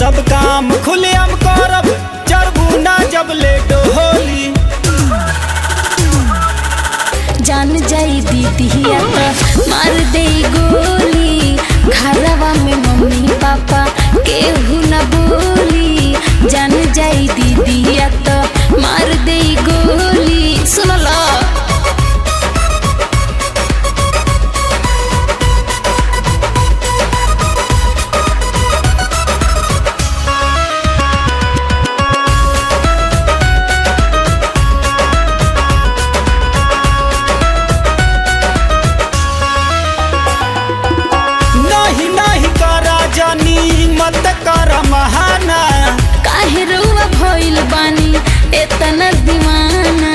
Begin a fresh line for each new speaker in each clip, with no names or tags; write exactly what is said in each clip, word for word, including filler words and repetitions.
सब काम खुलेआम करब चरबू ना जब लेट होली।
जान जाई दीदिया तो मार दे गोली, घरवा में मम्मी पापा केहू न बोली। जान जाई दीदिया तो मार दे गोली। सुन लो
मत कर महाना,
काहे रुआ भइल बानी एतना दीवाना।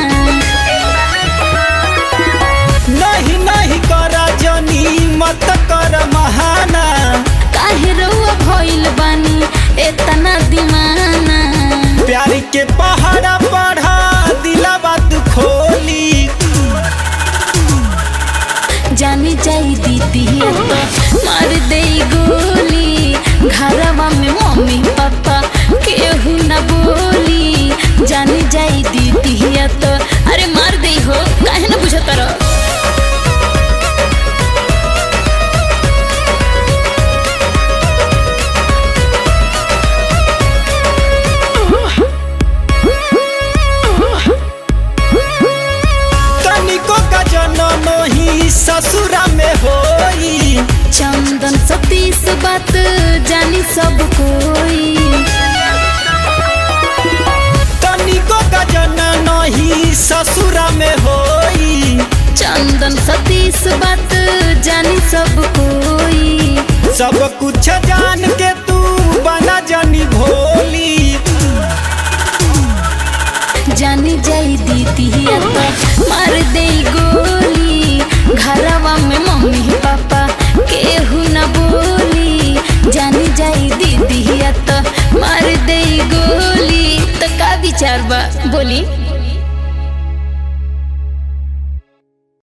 नहीं नहीं कर जानी मत कर महाना,
काहे रुआ भइल बानी एतना दीवाना।
प्यार के पहाड़ा पढ़ा दिलवा तू खोली।
जानी जाई दीदिया तो मार दे गोली, घरवा में मम्मी पापा केहू न बोली। जानी जाई दीदिया तो अरे मार दे हो, काहे न बुझत रह।
तनिको का जन्म ही ससुरा में होई।
चंदन सतीश बात जानी सब कोई।
तनिको का जन्म ही ससुरा में होई।
चंदन सतीश बात जानी सब कोई।
सब कुछ जान के तू बना जानी भोली।
जानी जाई दीदिया तो मार दे गोली, घरवा में मम्मी पापा केहू न बोली। जानी जाई दीदिया तो मार दे गोली। तो का विचार बा बोली।